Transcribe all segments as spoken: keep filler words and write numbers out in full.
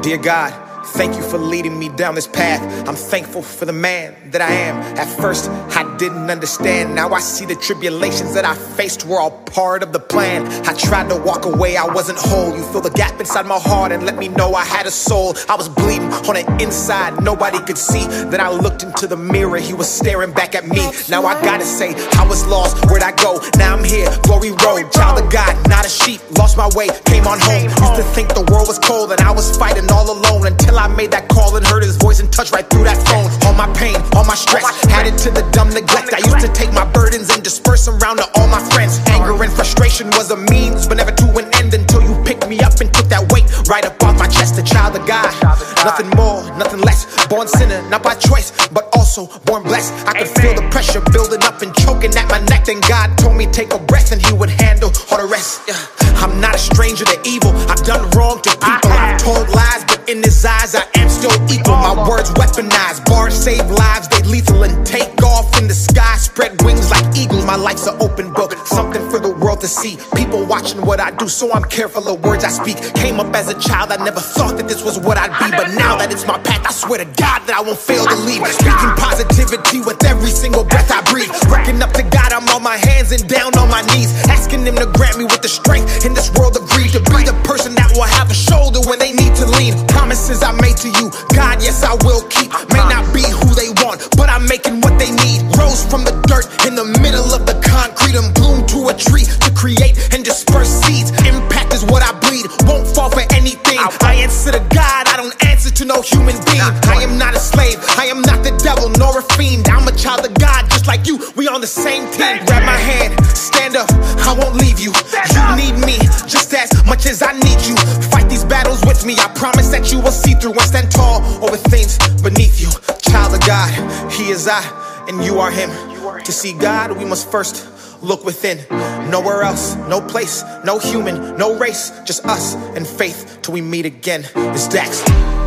Dear God, thank you for leading me down this path. I'm thankful for the man that I am. At first, I didn't understand. Now I see the tribulations that I faced were all part of the plan. I tried to walk away, I wasn't whole. You fill the gap inside my heart and let me know I had a soul. I was bleeding on the inside, nobody could see. Then I looked into the mirror, he was staring back at me. Now I gotta say, I was lost, where'd I go? Now I'm here, glory road. Child of God, not a sheep, lost my way, came on home. Used to think the world was cold and I was fighting all alone, until I made that call and heard his voice and touched right through that phone. All my pain, all my stress, added to the dumb neglect. I used to take my burdens and disperse them around to all my friends. Anger and frustration was a means, but never to an end, until you picked me up and took that weight right up off my chest. A child of God, nothing more, nothing less. Born sinner, not by choice, but also born blessed. I could feel the pressure building up and choking at my neck. Then God told me take a breath and he would handle all the rest. Yeah. I'm not a stranger to evil, I've done wrong to people, I've told lies, but in his eyes I am still equal. My words weaponized, bars save lives, they lethal and take off in the sky, spread wings like eagles. My life's an open book, something for the world to see. People watching what I do, so I'm careful of words I speak. Came up as a child, I never thought that this was what I'd be, but now that it's my path, I swear to God that I won't fail to lead. Speaking positivity with every single breath I breathe. Looking up to God, I'm on my hands and down on my knees, asking him to grant me with the strength in this world of greed, to be the person that will have a shoulder when they need to lean. Promises I made to you, God, yes I will keep. May not be who they want, but I'm making what they need. Rose from the dirt in the middle of the concrete and bloomed to a tree to create and disperse seeds. Impact is what I bleed, won't fall for anything. I answer to God, I don't answer to no human being. I am not a slave, I am not the devil nor a fiend. I'm a child of God just like you, we on the same team. Grab my hand, stand up, I won't leave you. You need me just as much as I need you. Fight these battles with me, I promise that you will see through and stand tall over things beneath you. Child of God, he is I and you are him. To see God, we must first look within. Nowhere else, no place, no human, no race, just us and faith till we meet again. It's Dax.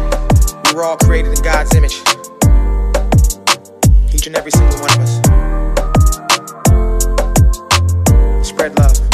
We're all created in God's image, each and every single one of us. Spread love.